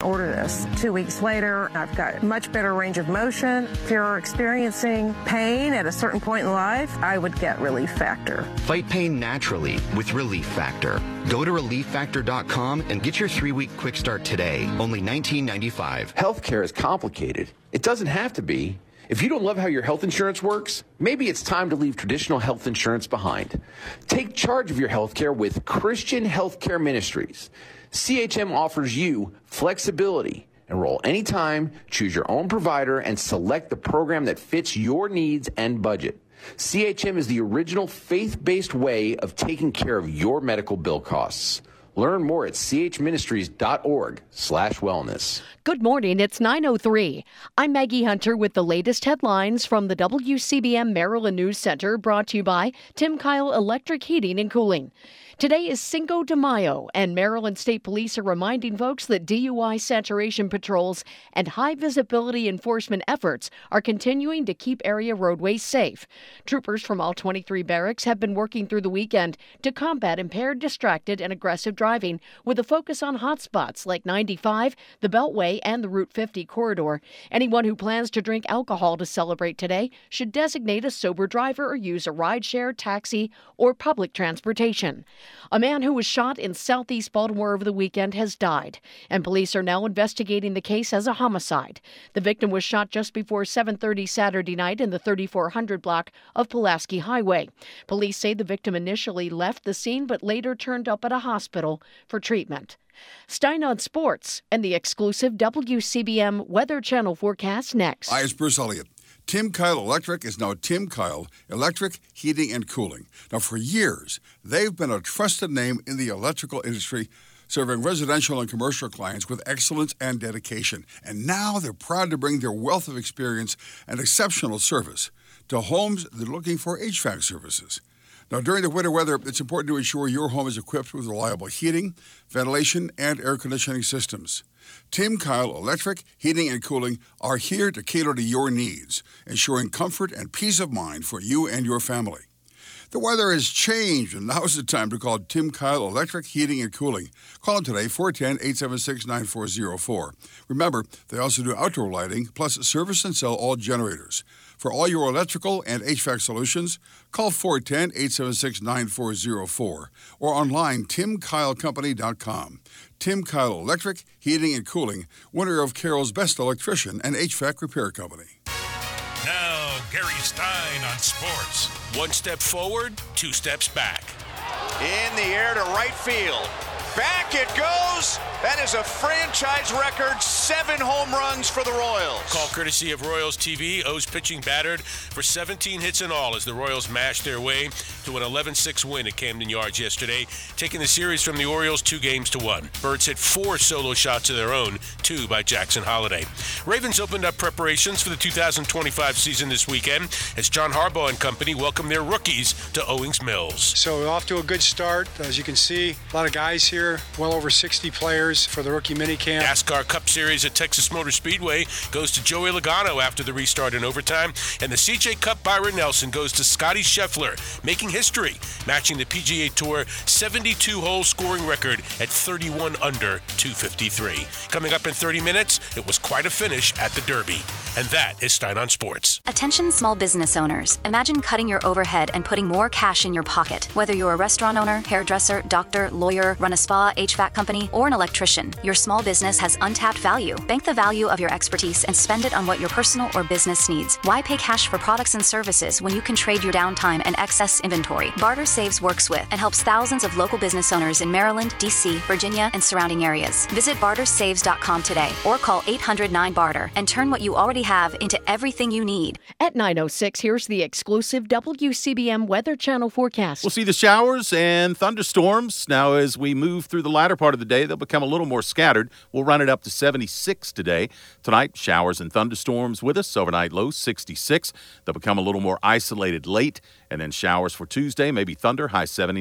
order this. 2 weeks later, I've got much better range of motion. If you're experiencing pain at a certain point in life, I would get Relief Factor. Fight pain naturally with Relief Factor. Go to ReliefFactor.com and get your 3-week quick start today. Only $19.95. Healthcare is complicated. It doesn't have to be. If you don't love how your health insurance works, maybe it's time to leave traditional health insurance behind. Take charge of your healthcare with Christian Healthcare Ministries. CHM offers you flexibility. Enroll anytime, choose your own provider, and select the program that fits your needs and budget. CHM is the original faith-based way of taking care of your medical bill costs. Learn more at chministries.org/wellness. Good morning. It's 9:03. I'm Maggie Hunter with the latest headlines from the WCBM Maryland News Center, brought to you by Tim Kyle Electric Heating and Cooling. Today is Cinco de Mayo, and Maryland State Police are reminding folks that DUI saturation patrols and high-visibility enforcement efforts are continuing to keep area roadways safe. Troopers from all 23 barracks have been working through the weekend to combat impaired, distracted, and aggressive driving with a focus on hotspots like 95, the Beltway, and the Route 50 corridor. Anyone who plans to drink alcohol to celebrate today should designate a sober driver or use a rideshare, taxi, or public transportation. A man who was shot in southeast Baltimore over the weekend has died, and police are now investigating the case as a homicide. The victim was shot just before 7:30 Saturday night in the 3400 block of Pulaski Highway. Police say the victim initially left the scene but later turned up at a hospital for treatment. Stein on Sports and the exclusive WCBM Weather Channel forecast next. Hi, it's Bruce Elliott. Tim Kyle Electric is now Tim Kyle Electric Heating and Cooling. Now, for years, they've been a trusted name in the electrical industry, serving residential and commercial clients with excellence and dedication. And now they're proud to bring their wealth of experience and exceptional service to homes that are looking for HVAC services. Now, during the winter weather, it's important to ensure your home is equipped with reliable heating, ventilation, and air conditioning systems. Tim Kyle Electric Heating and Cooling are here to cater to your needs, ensuring comfort and peace of mind for you and your family. The weather has changed, and now's the time to call Tim Kyle Electric Heating and Cooling. Call them today, 410-876-9404. Remember, they also do outdoor lighting, plus service and sell all generators. For all your electrical and HVAC solutions, call 410-876-9404 or online timkylecompany.com. Tim Kyle Electric Heating and Cooling, winner of Carroll's Best Electrician and HVAC Repair Company. Now, Gary Stein on sports. One step forward, two steps back. In the air to right field. Back it goes. That is a franchise record, 7 home runs for the Royals. Call courtesy of Royals TV. O's pitching battered for 17 hits in all as the Royals mashed their way to an 11-6 win at Camden Yards yesterday, taking the series from the Orioles 2-1. Birds hit 4 solo shots of their own, 2 by Jackson Holliday. Ravens opened up preparations for the 2025 season this weekend as John Harbaugh and company welcomed their rookies to Owings Mills. So we're off to a good start. As you can see, a lot of guys here, well over 60 players for the rookie minicamp. NASCAR Cup Series at Texas Motor Speedway goes to Joey Logano after the restart in overtime, and the CJ Cup Byron Nelson goes to Scotty Scheffler, making history, matching the PGA Tour 72-hole scoring record at 31 under 253. Coming up in 30 minutes, it was quite a finish at the Derby. And that is Stein on Sports. Attention small business owners. Imagine cutting your overhead and putting more cash in your pocket. Whether you're a restaurant owner, hairdresser, doctor, lawyer, run a spa, HVAC company, or an electrician, your small business has untapped value. Bank the value of your expertise and spend it on what your personal or business needs. Why pay cash for products and services when you can trade your downtime and excess inventory? Barter Saves works with and helps thousands of local business owners in Maryland, D.C., Virginia, and surrounding areas. Visit bartersaves.com today or call 800-9-BARTER and turn what you already have into everything you need. At 9:06, here's the exclusive WCBM Weather Channel forecast. We'll see the showers and thunderstorms. Now, as we move through the latter part of the day, they'll become a little more scattered. We'll run it up to 76 today. Tonight, showers and thunderstorms with us. Overnight low 66. They'll become a little more isolated late. And then showers for Tuesday, maybe thunder, high 79.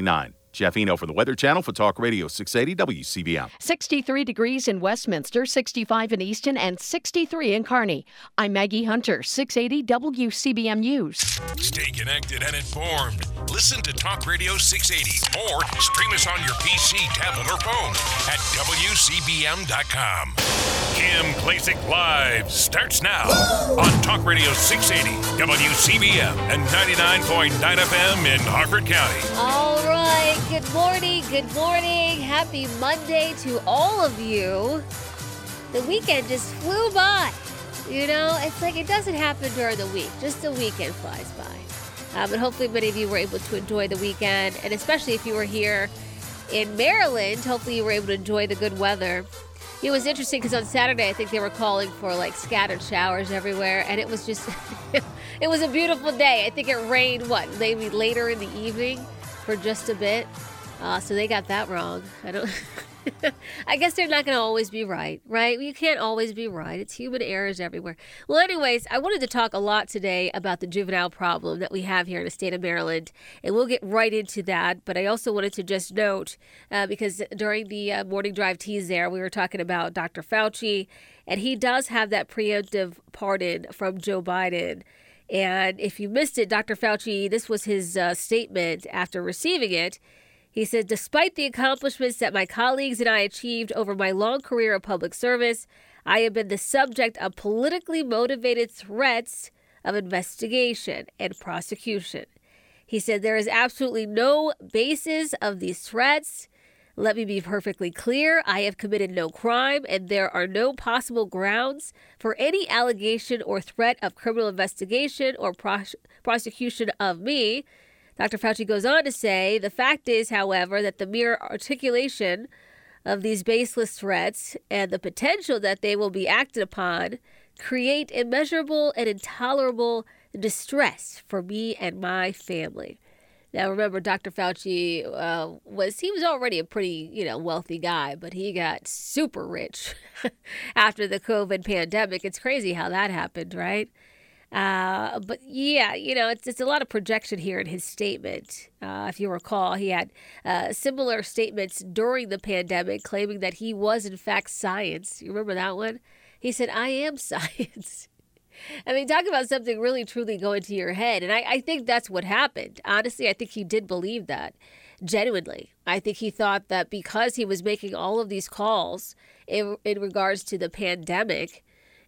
Jeff Eno for the Weather Channel for Talk Radio 680 WCBM. 63 degrees in Westminster, 65 in Easton, and 63 in Kearney. I'm Maggie Hunter, 680 WCBM News. Stay connected and informed. Listen to Talk Radio 680 or stream us on your PC, tablet, or phone at WCBM.com. Kim Klacik Live starts now on Talk Radio 680 WCBM and 99.9 FM in Harford County. All right. Good morning. Good morning. Happy Monday to all of you. The weekend just flew by. You know, it's like it doesn't happen during the week. Just the weekend flies by. But hopefully many of you were able to enjoy the weekend. And especially if you were here in Maryland, hopefully you were able to enjoy the good weather. It was interesting because on Saturday, I think they were calling for like scattered showers everywhere. And it was just, it was a beautiful day. I think it rained, maybe later in the evening for just a bit. So they got that wrong. I guess they're not going to always be right? You can't always be right. It's human errors everywhere. Well, anyways, I wanted to talk a lot today about the juvenile problem that we have here in the state of Maryland, and we'll get right into that. But I also wanted to just note, because during the morning drive tease there, we were talking about Dr. Fauci, and he does have that preemptive pardon from Joe Biden. And if you missed it, Dr. Fauci, this was his statement after receiving it. He said, despite the accomplishments that my colleagues and I achieved over my long career of public service, I have been the subject of politically motivated threats of investigation and prosecution. He said, there is absolutely no basis of these threats. Let me be perfectly clear. I have committed no crime, and there are no possible grounds for any allegation or threat of criminal investigation or prosecution of me. Dr. Fauci goes on to say, the fact is, however, that the mere articulation of these baseless threats and the potential that they will be acted upon create immeasurable and intolerable distress for me and my family. Now, remember, Dr. Fauci was already a pretty, wealthy guy, but he got super rich after the COVID pandemic. It's crazy how that happened, right? But yeah, it's a lot of projection here in his statement. If you recall, he had similar statements during the pandemic claiming that he was in fact science. You remember that one? He said, I am science. I mean, talk about something really truly going to your head. And I think that's what happened. Honestly, I think he did believe that genuinely. I think he thought that because he was making all of these calls in regards to the pandemic,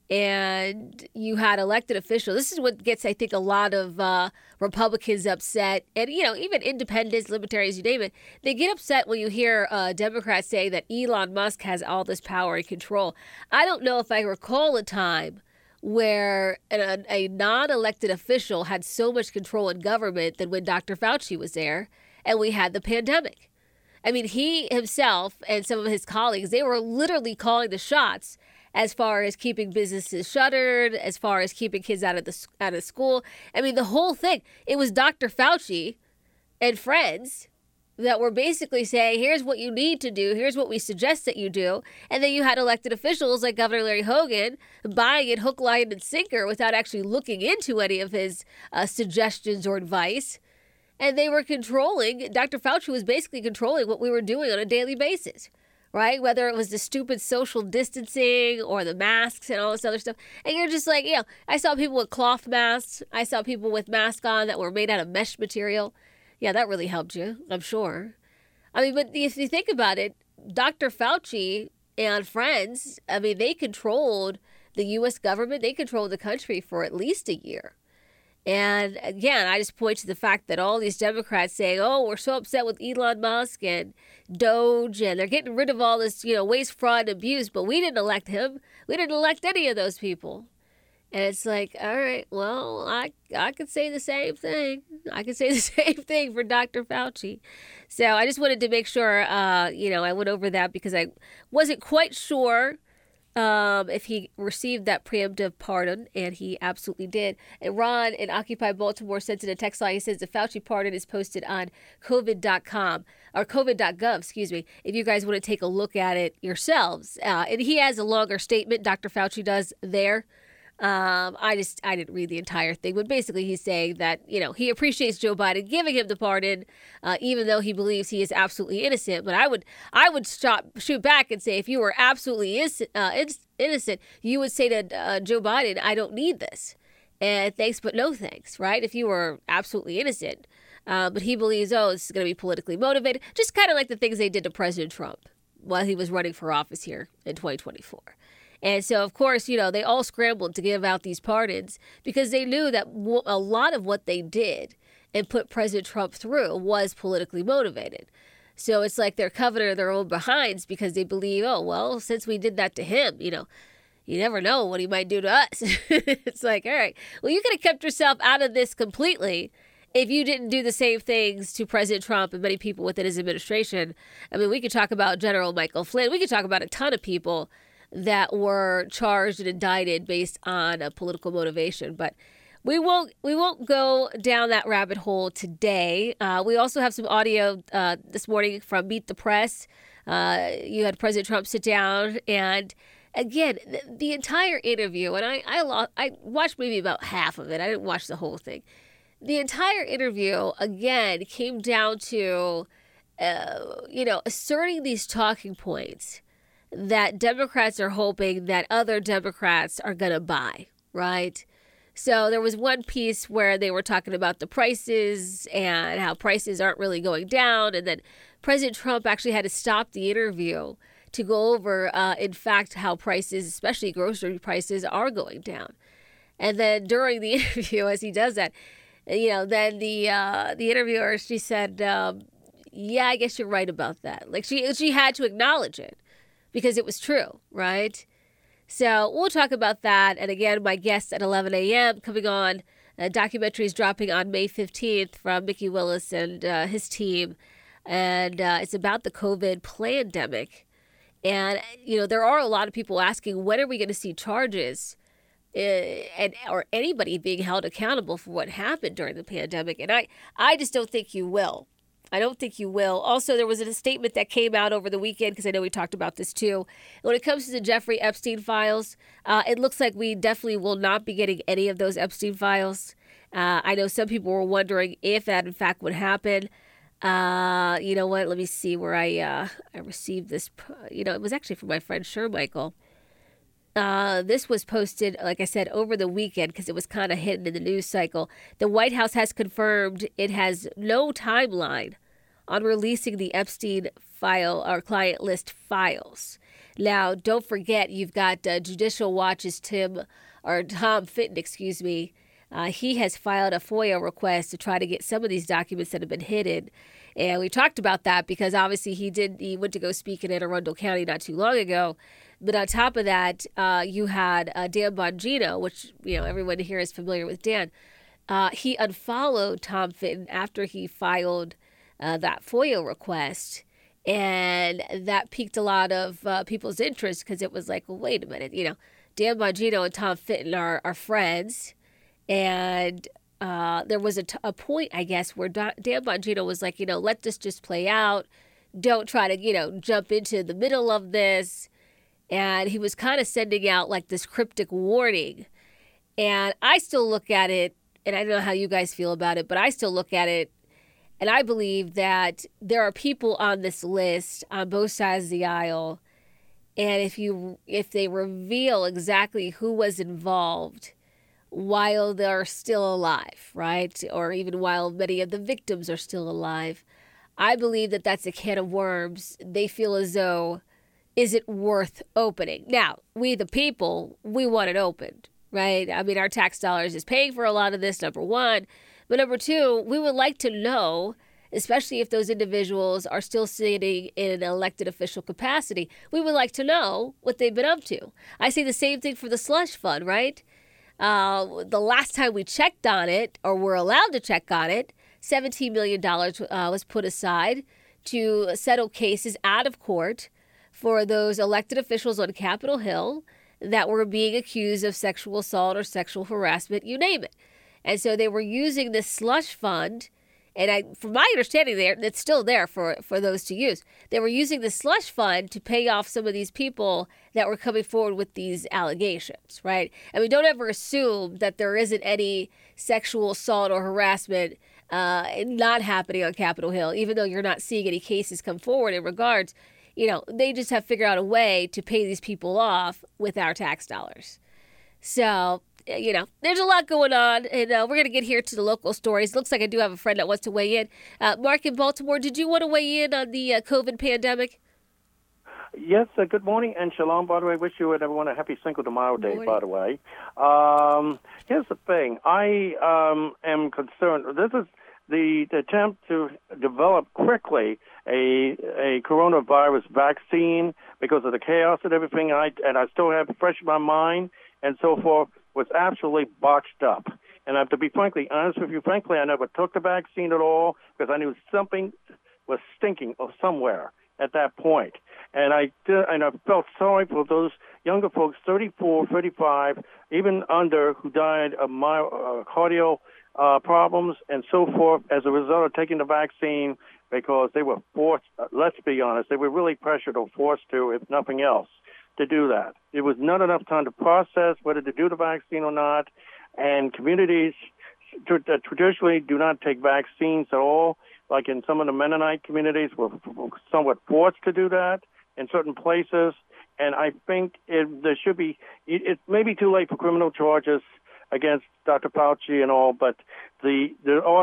and you had elected officials. This is what gets, I think, a lot of Republicans upset. And, even independents, libertarians, you name it. They get upset when you hear Democrats say that Elon Musk has all this power and control. I don't know if I recall a time where a non-elected official had so much control in government than when Dr. Fauci was there and we had the pandemic. I mean, he himself and some of his colleagues, they were literally calling the shots as far as keeping businesses shuttered, as far as keeping kids out of school. I mean, the whole thing. It was Dr. Fauci and friends that were basically saying, here's what you need to do, here's what we suggest that you do. And then you had elected officials like Governor Larry Hogan buying it hook, line, and sinker without actually looking into any of his suggestions or advice. And they were controlling, Dr. Fauci was basically controlling what we were doing on a daily basis. Right? Whether it was the stupid social distancing or the masks and all this other stuff. And you're just like, I saw people with cloth masks. I saw people with masks on that were made out of mesh material. Yeah, that really helped you, I'm sure. I mean, but if you think about it, Dr. Fauci and friends, I mean, they controlled the U.S. government. They controlled the country for at least a year. And again, I just point to the fact that all these Democrats saying, oh, we're so upset with Elon Musk and Doge, and they're getting rid of all this, waste, fraud, and abuse, but we didn't elect him. We didn't elect any of those people. And it's like, all right, well, I could say the same thing. I could say the same thing for Dr. Fauci. So I just wanted to make sure, I went over that because I wasn't quite sure if he received that preemptive pardon, and he absolutely did. And Ron in Occupy Baltimore sent in a text line. He says the Fauci pardon is posted on COVID.com or COVID.gov, if you guys want to take a look at it yourselves. And he has a longer statement, Dr. Fauci does there. I didn't read the entire thing, but basically he's saying that, he appreciates Joe Biden giving him the pardon, even though he believes he is absolutely innocent. But I would shoot back and say, if you were absolutely innocent, you would say to Joe Biden, I don't need this. And thanks, but no thanks, right? If you were absolutely innocent. But he believes, this is going to be politically motivated. Just kind of like the things they did to President Trump while he was running for office here in 2024. And so, of course, they all scrambled to give out these pardons because they knew that a lot of what they did and put President Trump through was politically motivated. So it's like they're covering their own behinds because they believe, since we did that to him, you never know what he might do to us. It's like, all right, well, you could have kept yourself out of this completely if you didn't do the same things to President Trump and many people within his administration. I mean, we could talk about General Michael Flynn. We could talk about a ton of people that were charged and indicted based on a political motivation. But we won't go down that rabbit hole today. We also have some audio this morning from Meet the Press. You had President Trump sit down, and again, the entire interview, and I watched maybe about half of it. I didn't watch the whole thing. The entire interview, again, came down to, asserting these talking points that Democrats are hoping that other Democrats are going to buy, right? So there was one piece where they were talking about the prices and how prices aren't really going down. And then President Trump actually had to stop the interview to go over, in fact, how prices, especially grocery prices, are going down. And then during the interview, as he does that, then the interviewer, she said, yeah, I guess you're right about that. Like she had to acknowledge it because it was true, right? So we'll talk about that. And again, my guest at 11 a.m. coming on, a documentary is dropping on May 15th from Mickey Willis and his team. And it's about the COVID pandemic. And, there are a lot of people asking, when are we going to see charges or anybody being held accountable for what happened during the pandemic? And I just don't think you will. I don't think you will. Also, there was a statement that came out over the weekend, because I know we talked about this too. When it comes to the Jeffrey Epstein files, it looks like we definitely will not be getting any of those Epstein files. I know some people were wondering if that in fact would happen. You know what? Let me see where I received this. It was actually from my friend Shermichael. This was posted, like I said, over the weekend because it was kind of hidden in the news cycle. The White House has confirmed it has no timeline on releasing the Epstein file or client list files. Now, don't forget, you've got Judicial Watch's Tom Fitton, he has filed a FOIA request to try to get some of these documents that have been hidden. And we talked about that because obviously he went to go speak in Anne Arundel County not too long ago. But on top of that, you had Dan Bongino, which, everyone here is familiar with Dan. He unfollowed Tom Fitton after he filed that FOIA request. And that piqued a lot of people's interest because it was like, well, wait a minute, Dan Bongino and Tom Fitton are friends. And there was a point, I guess, where Dan Bongino was like, let this just play out. Don't try to, jump into the middle of this. And he was kind of sending out like this cryptic warning. And I still look at it, and I don't know how you guys feel about it, but I still look at it, and I believe that there are people on this list on both sides of the aisle. And if they reveal exactly who was involved while they're still alive, right? Or even while many of the victims are still alive, I believe that that's a can of worms. They feel as though, is it worth opening? Now, we the people, we want it opened, right? I mean, our tax dollars is paying for a lot of this, number one. But number two, we would like to know, especially if those individuals are still sitting in an elected official capacity, we would like to know what they've been up to. I say the same thing for the slush fund, right? The last time we checked on it, or were allowed to check on it, $17 million was put aside to settle cases out of court for those elected officials on Capitol Hill that were being accused of sexual assault or sexual harassment, you name it. And so they were using this slush fund, And from my understanding, it's still there for those to use. They were using the slush fund to pay off some of these people that were coming forward with these allegations, right? I mean, don't ever assume that there isn't any sexual assault or harassment not happening on Capitol Hill, even though you're not seeing any cases come forward in regards. They just have figured out a way to pay these people off with our tax dollars. So, there's a lot going on, and we're going to get here to the local stories. Looks like I do have a friend that wants to weigh in. Mark in Baltimore, did you want to weigh in on the COVID pandemic? Yes, good morning, and shalom, by the way. Wish you and everyone a happy Cinco de Mayo day, by the way. Here's the thing. I am concerned. This is the attempt to develop quickly a coronavirus vaccine because of the chaos and everything, and I still have it fresh in my mind and so forth, was absolutely botched up. And I have to be frankly honest with you. Frankly, I never took the vaccine at all because I knew something was stinking somewhere at that point. And I felt sorry for those younger folks, 34, 35, even under, who died of cardio problems and so forth as a result of taking the vaccine because they were forced, let's be honest, they were really pressured or forced to, if nothing else, to do that. There was not enough time to process whether to do the vaccine or not, and communities traditionally do not take vaccines at all, like in some of the Mennonite communities were somewhat forced to do that in certain places, and I think there should be, it may be too late for criminal charges against Dr. Fauci and all, but there are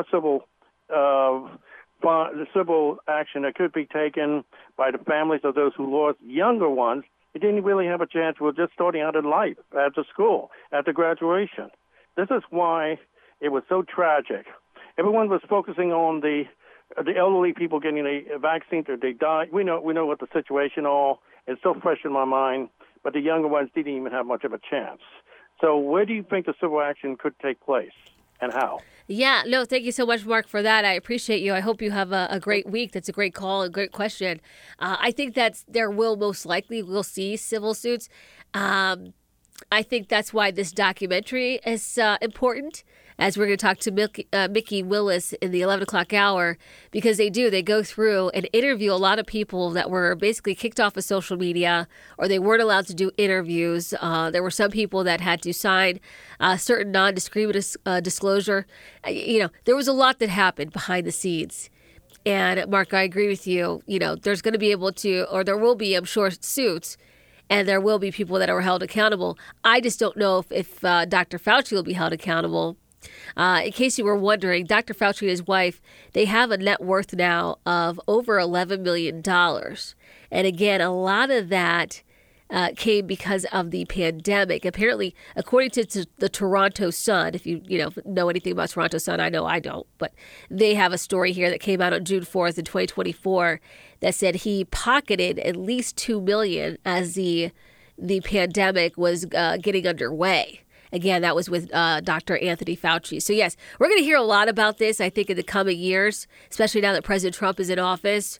civil action that could be taken by the families of those who lost younger ones. They didn't really have a chance. We're just starting out in life, after school, after graduation. This is why it was so tragic. Everyone was focusing on the elderly people getting a vaccine that they died. We know what the situation all is, so fresh in my mind, but the younger ones didn't even have much of a chance. So where do you think the civil action could take place and how? Yeah, no, thank you so much, Mark, for that. I appreciate you. I hope you have a great week. That's a great call, a great question. I think we'll see civil suits. I think that's why this documentary is important, as we're going to talk to Mickey Willis in the 11 o'clock hour, because they go through and interview a lot of people that were basically kicked off of social media, or they weren't allowed to do interviews. There were some people that had to sign certain non-discriminatory disclosure. There was a lot that happened behind the scenes. And Mark, I agree with you. There's going to be there will be, I'm sure, suits. And there will be people that are held accountable. I just don't know if Dr. Fauci will be held accountable. In case you were wondering, Dr. Fauci and his wife, they have a net worth now of over $11 million. And again, a lot of that came because of the pandemic. Apparently, according to the Toronto Sun, if you know anything about Toronto Sun, I know I don't, but they have a story here that came out on June 4th in 2024 that said he pocketed at least $2 million as the pandemic was getting underway. Again, that was with Dr. Anthony Fauci. So yes, we're going to hear a lot about this, I think, in the coming years, especially now that President Trump is in office.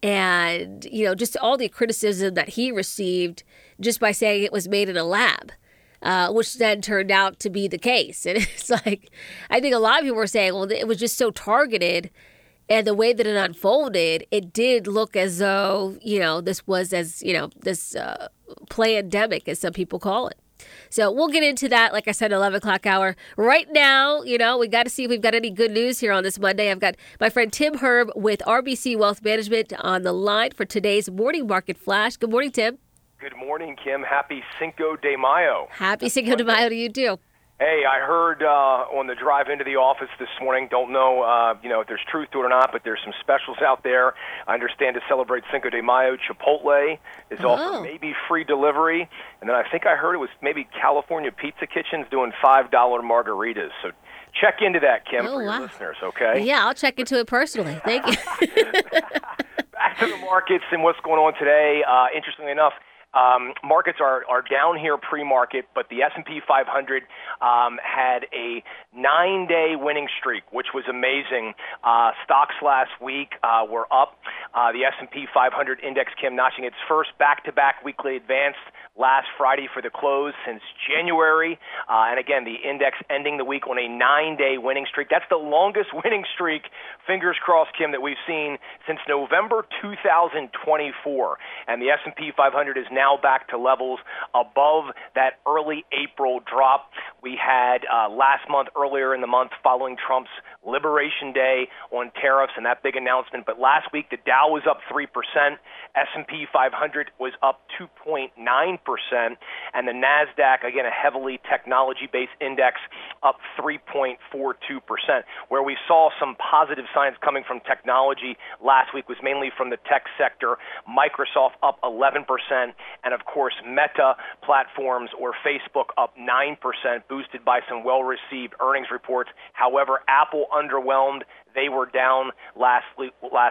And, just all the criticism that he received just by saying it was made in a lab, which then turned out to be the case. And it's like, I think a lot of people were saying, well, it was just so targeted. And the way that it unfolded, it did look as though, this was this plandemic, as some people call it. So we'll get into that, like I said, 11 o'clock hour. Right now, we got to see if we've got any good news here on this Monday. I've got my friend Tim Herb with RBC Wealth Management on the line for today's Morning Market Flash. Good morning, Tim. Good morning, Kim. Happy Cinco de Mayo. Happy Cinco de Mayo to you, too. Hey, I heard on the drive into the office this morning, don't know, if there's truth to it or not, but there's some specials out there. I understand to celebrate Cinco de Mayo, Chipotle is offering maybe free delivery. And then I think I heard it was maybe California Pizza Kitchen's doing $5 margaritas. So check into that, Kim, for your listeners, okay? Yeah, I'll check into it personally. Thank you. Back to the markets and what's going on today. Interestingly enough, markets are down here pre-market, but the S&P 500 had a 9-day winning streak, which was amazing. Stocks last week were up. The S&P 500 index, Kim, notching its first back-to-back weekly advance last Friday for the close since January. And again, the index ending the week on a 9-day winning streak. That's the longest winning streak, fingers crossed, Kim, that we've seen since November 2024. And the S&P 500 is now back to levels above that early April drop we had last month, earlier in the month, following Trump's Liberation Day on tariffs and that big announcement. But last week, the Dow was up 3%, S&P 500 was up 2.9%, and the NASDAQ, again, a heavily technology-based index, up 3.42%. Where we saw some positive signs coming from technology last week was mainly from the tech sector. Microsoft up 11%, and of course, Meta Platforms or Facebook up 9%, boosted by some well-received earnings reports. However, Apple underwhelmed. They were down last week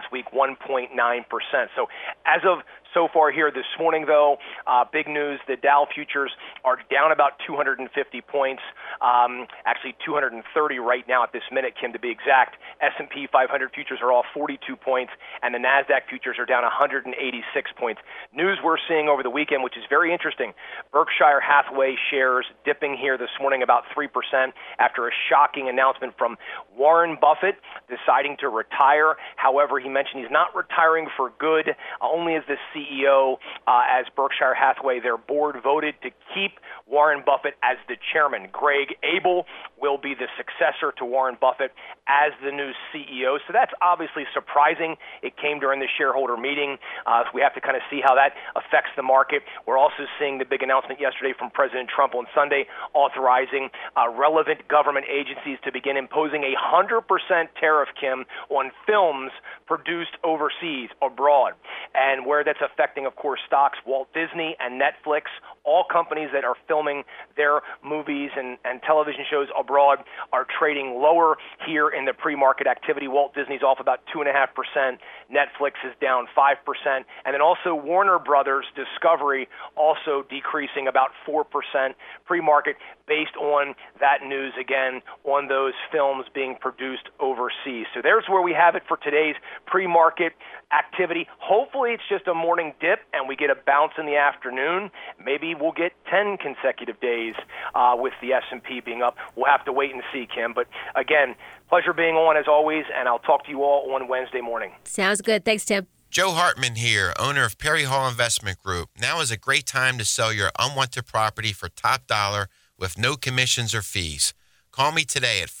1.9%. So as of so far here this morning, though, big news, the Dow futures are down about 250 points, actually 230 right now at this minute, Kim, to be exact. S&P 500 futures are off 42 points, and the NASDAQ futures are down 186 points. News we're seeing over the weekend, which is very interesting, Berkshire Hathaway shares dipping here this morning about 3% after a shocking announcement from Warren Buffett deciding to retire. However, he mentioned he's not retiring for good, only as the CEO, as Berkshire Hathaway, their board voted to keep Warren Buffett as the chairman. Greg Abel will be the successor to Warren Buffett as the new CEO. So that's obviously surprising. It came during the shareholder meeting. So we have to kind of see how that affects the market. We're also seeing the big announcement yesterday from President Trump on Sunday authorizing relevant government agencies to begin imposing 100% tariff, Kim, on films produced overseas, abroad. And where that's affecting, of course, stocks, Walt Disney and Netflix, all companies that are filming their movies and television shows abroad are trading lower here in the pre-market activity. Walt Disney's off about 2.5%. Netflix is down 5%. And then also Warner Brothers Discovery also decreasing about 4% pre-market based on that news, again, on those films being produced overseas. So there's where we have it for today's pre-market activity. Hopefully it's just a morning dip and we get a bounce in the afternoon. Maybe we'll get 10 consecutive days with the S&P being up. We'll have to wait and see, Kim. But again, pleasure being on as always, and I'll talk to you all on Wednesday morning. Sounds good. Thanks, Tim. Joe Hartman here, owner of Perry Hall Investment Group. Now is a great time to sell your unwanted property for top dollar with no commissions or fees. Call me today at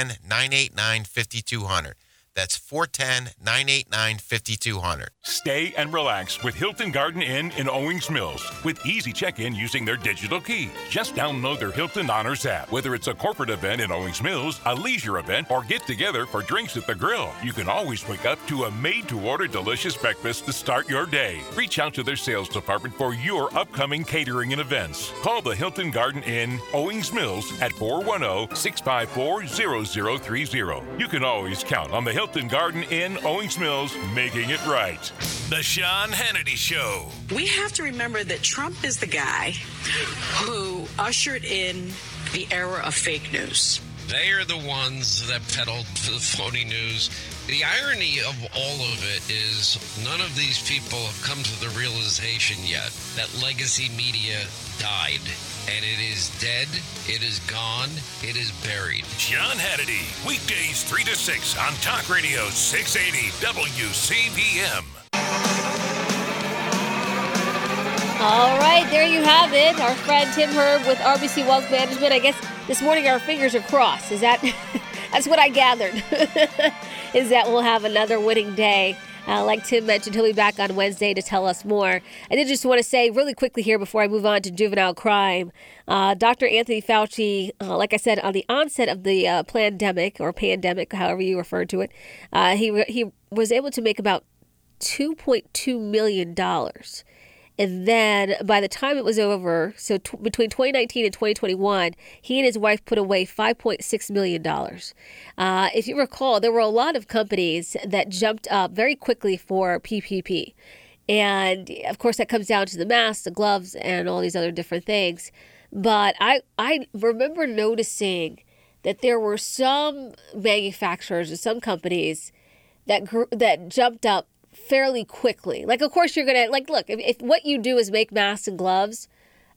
410-989-5200. That's 410-989-5200. Stay and relax with Hilton Garden Inn in Owings Mills with easy check-in using their digital key. Just download their Hilton Honors app. Whether it's a corporate event in Owings Mills, a leisure event, or get together for drinks at the grill, you can always wake up to a made-to-order delicious breakfast to start your day. Reach out to their sales department for your upcoming catering and events. Call the Hilton Garden Inn, Owings Mills at 410-654-0030. You can always count on the Hilton Garden Inn, Owings Mills, making it right. The Sean Hannity Show. We have to remember that Trump is the guy who ushered in the era of fake news. They are the ones that peddled the phony news. The irony of all of it is none of these people have come to the realization yet that legacy media died. And it is dead, it is gone, it is buried. Sean Hannity, weekdays 3 to 6 on Talk Radio 680 WCBM. All right, there you have it. Our friend Tim Herb with RBC Wealth Management. I guess this morning our fingers are crossed. Is that that's what I gathered, is that we'll have another winning day. Like Tim mentioned, he'll be back on Wednesday to tell us more. I did just want to say really quickly here before I move on to juvenile crime, Dr. Anthony Fauci, like I said, on the onset of the pandemic, however you refer to it, he was able to make about $2.2 million. And then by the time it was over, so between 2019 and 2021, he and his wife put away $5.6 million. If you recall, there were a lot of companies that jumped up very quickly for PPP. And of course, that comes down to the masks, the gloves, and all these other different things. But I remember noticing that there were some manufacturers and some companies that jumped up fairly quickly. Like, of course, you're going to, like, look, if what you do is make masks and gloves,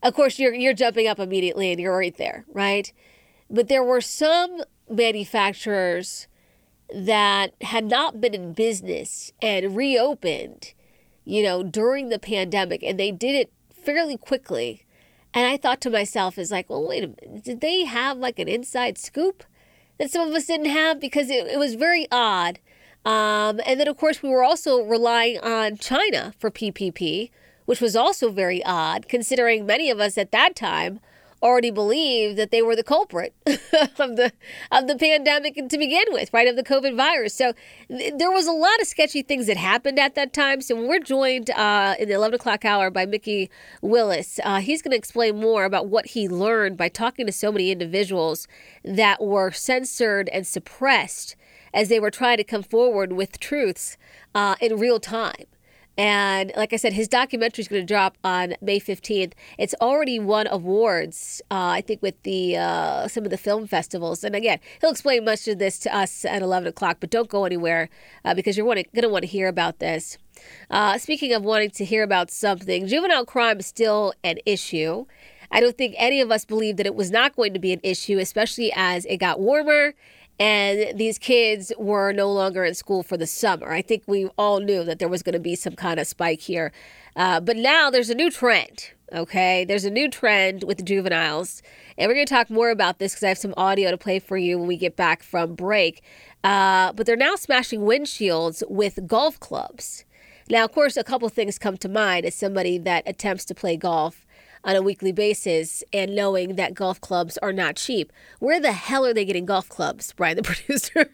of course, you're jumping up immediately and you're right there, right? But there were some manufacturers that had not been in business and reopened, during the pandemic, and they did it fairly quickly. And I thought to myself, well, wait a minute, did they have like an inside scoop that some of us didn't have? Because it was very odd. And then, of course, we were also relying on China for PPP, which was also very odd, considering many of us at that time already believed that they were the culprit of the pandemic to begin with, right, of the COVID virus. So there was a lot of sketchy things that happened at that time. So when we're joined in the 11 o'clock hour by Mickey Willis, he's going to explain more about what he learned by talking to so many individuals that were censored and suppressed as they were trying to come forward with truths in real time. And like I said, his documentary is going to drop on May 15th. It's already won awards, I think, with the some of the film festivals. And again, he'll explain much of this to us at 11 o'clock, but don't go anywhere because you're going to want to hear about this. Speaking of wanting to hear about something, juvenile crime is still an issue. I don't think any of us believed that it was not going to be an issue, especially as it got warmer and these kids were no longer in school for the summer. I think we all knew that there was going to be some kind of spike here. But now there's a new trend, okay? There's a new trend with the juveniles. And we're going to talk more about this because I have some audio to play for you when we get back from break. But they're now smashing windshields with golf clubs. Now, of course, a couple things come to mind as somebody that attempts to play golf on a weekly basis and knowing that golf clubs are not cheap. Where the hell are they getting golf clubs, Brian, the producer?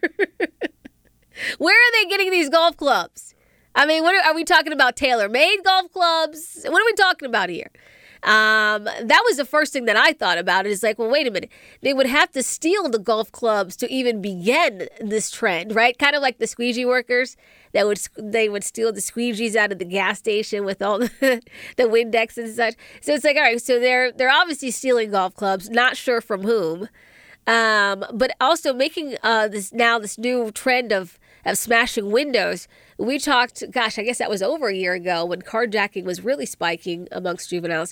Where are they getting these golf clubs? I mean, what are we talking about? Tailor-made golf clubs? What are we talking about here? That was the first thing that I thought about. It is like, well, wait a minute. They would have to steal the golf clubs to even begin this trend, right? Kind of like the squeegee workers that they would steal the squeegees out of the gas station with all the Windex and such. So it's like, all right, so they're obviously stealing golf clubs, not sure from whom, but also making this new trend of smashing windows. We talked, I guess that was over a year ago when carjacking was really spiking amongst juveniles.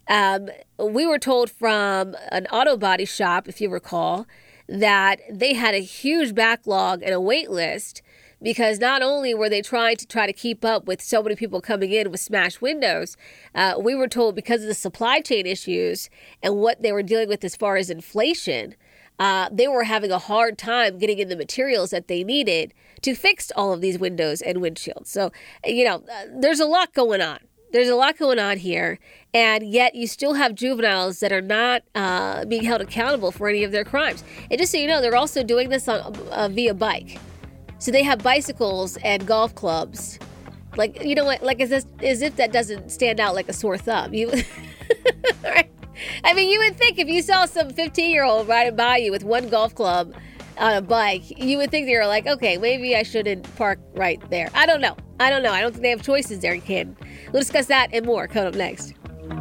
We were told from an auto body shop, if you recall, that they had a huge backlog and a wait list because not only were they trying to keep up with so many people coming in with smashed windows, we were told because of the supply chain issues and what they were dealing with as far as inflation, they were having a hard time getting in the materials that they needed to fix all of these windows and windshields. So, there's a lot going on. There's a lot going on here, and yet you still have juveniles that are not being held accountable for any of their crimes. And just so you know, they're also doing this via bike. So they have bicycles and golf clubs. Like, you know what? Like, as if that doesn't stand out like a sore thumb. Right? I mean, you would think if you saw some 15-year-old riding by you with one golf club on a bike, you would think they were like, okay, maybe I shouldn't park right there. I don't know. I don't think they have choices there in Canton. We'll discuss that and more coming up next.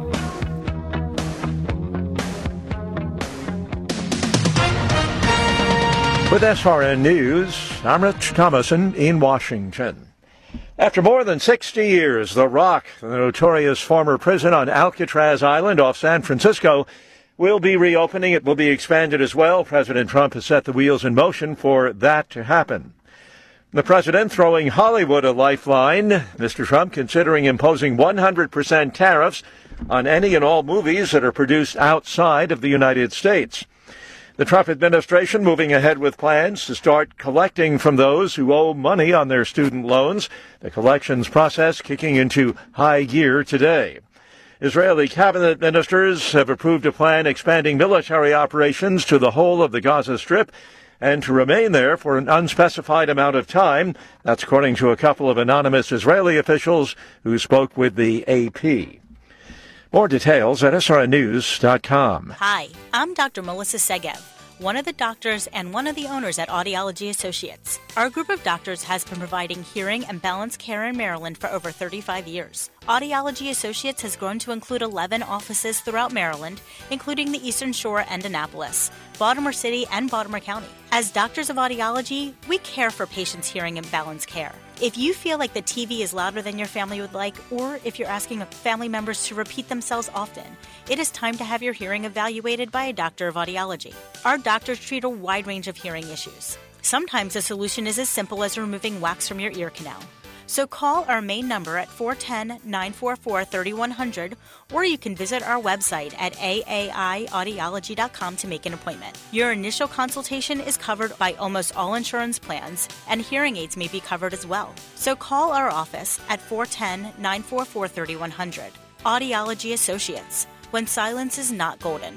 With SRN News, I'm Rich Thomason in Washington. After more than 60 years, The Rock, the notorious former prison on Alcatraz Island off San Francisco, will be reopening. It will be expanded as well. President Trump has set the wheels in motion for that to happen. The president throwing Hollywood a lifeline. Mr. Trump considering imposing 100% tariffs on any and all movies that are produced outside of the United States. The Trump administration moving ahead with plans to start collecting from those who owe money on their student loans. The collections process kicking into high gear today. Israeli cabinet ministers have approved a plan expanding military operations to the whole of the Gaza Strip and to remain there for an unspecified amount of time. That's according to a couple of anonymous Israeli officials who spoke with the AP. More details at srnnews.com. Hi, I'm Dr. Melissa Segev, one of the doctors and one of the owners at Audiology Associates. Our group of doctors has been providing hearing and balance care in Maryland for over 35 years. Audiology Associates has grown to include 11 offices throughout Maryland, including the Eastern Shore and Annapolis, Baltimore City, and Baltimore County. As doctors of audiology, we care for patients' hearing and balance care. If you feel like the TV is louder than your family would like, or if you're asking family members to repeat themselves often, it is time to have your hearing evaluated by a doctor of audiology. Our doctors treat a wide range of hearing issues. Sometimes the solution is as simple as removing wax from your ear canal. So call our main number at 410-944-3100, or you can visit our website at aaiaudiology.com to make an appointment. Your initial consultation is covered by almost all insurance plans, and hearing aids may be covered as well. So call our office at 410-944-3100. Audiology Associates, when silence is not golden.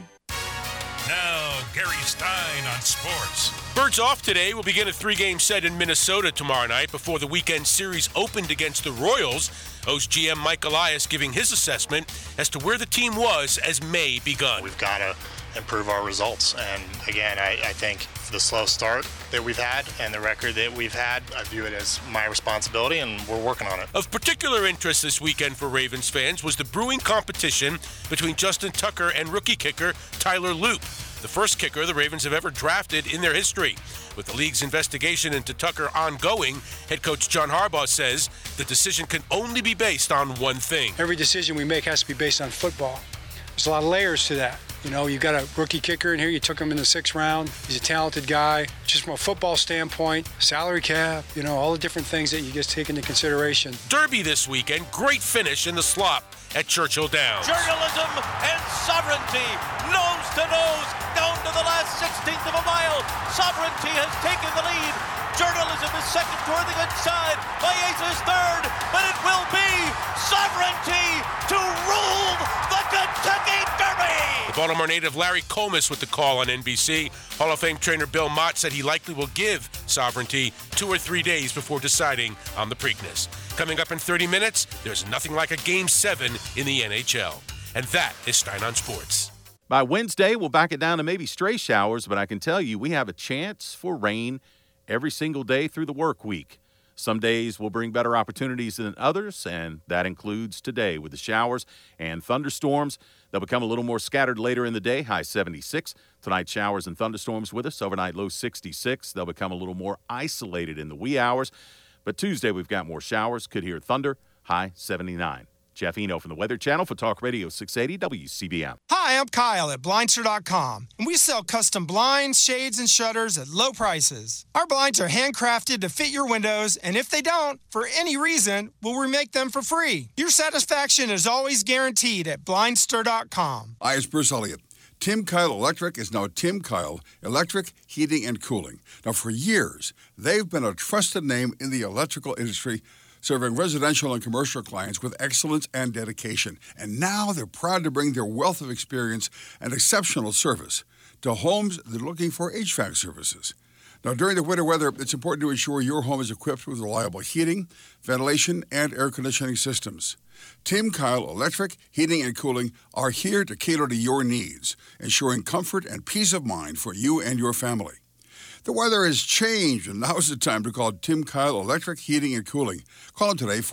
Now, Gary Stein on sports. Birds off today will begin a 3-game set in Minnesota tomorrow night before the weekend series opened against the Royals. Host GM Mike Elias giving his assessment as to where the team was as May begun. We've got to improve our results. And again, I think the slow start that we've had and the record that we've had, I view it as my responsibility, and we're working on it. Of particular interest this weekend for Ravens fans was the brewing competition between Justin Tucker and rookie kicker Tyler Loop, the first kicker the Ravens have ever drafted in their history. With the league's investigation into Tucker ongoing, head coach John Harbaugh says the decision can only be based on one thing. Every decision we make has to be based on football. There's a lot of layers to that. You know, you got a rookie kicker in here. You took him in the 6th round. He's a talented guy. Just from a football standpoint, salary cap, you know, all the different things that you just take into consideration. Derby this weekend. Great finish in the slop at Churchill Downs. Journalism and sovereignty, nose to nose, down to the last 16th of a mile. Sovereignty has taken the lead. Journalism is second toward the inside. Baez is third, but it will be sovereignty to rule the Kentucky Derby. The Baltimore native Larry Comas with the call on NBC. Hall of Fame trainer Bill Mott said he likely will give sovereignty 2 or 3 days before deciding on the Preakness. Coming up in 30 minutes, there's nothing like a Game 7 in the NHL. And that is Stein on Sports. By Wednesday, we'll back it down to maybe stray showers, but I can tell you we have a chance for rain every single day through the work week. Some days will bring better opportunities than others, and that includes today with the showers and thunderstorms. They'll become a little more scattered later in the day, high 76. Tonight, showers and thunderstorms with us, overnight low 66. They'll become a little more isolated in the wee hours. But Tuesday, we've got more showers, could hear thunder, high 79. Jeff Eno from the Weather Channel for Talk Radio 680 WCBM. Hi, I'm Kyle at Blindster.com, and we sell custom blinds, shades, and shutters at low prices. Our blinds are handcrafted to fit your windows, and if they don't, for any reason, we'll remake them for free. Your satisfaction is always guaranteed at Blindster.com. Hi, it's Bruce Elliott. Tim Kyle Electric is now Tim Kyle Electric Heating and Cooling. Now, for years, they've been a trusted name in the electrical industry, serving residential and commercial clients with excellence and dedication. And now they're proud to bring their wealth of experience and exceptional service to homes that are looking for HVAC services. Now, during the winter weather, it's important to ensure your home is equipped with reliable heating, ventilation, and air conditioning systems. Tim Kyle Electric Heating and Cooling are here to cater to your needs, ensuring comfort and peace of mind for you and your family. The weather has changed, and now's the time to call Tim Kyle Electric Heating and Cooling. Call them today,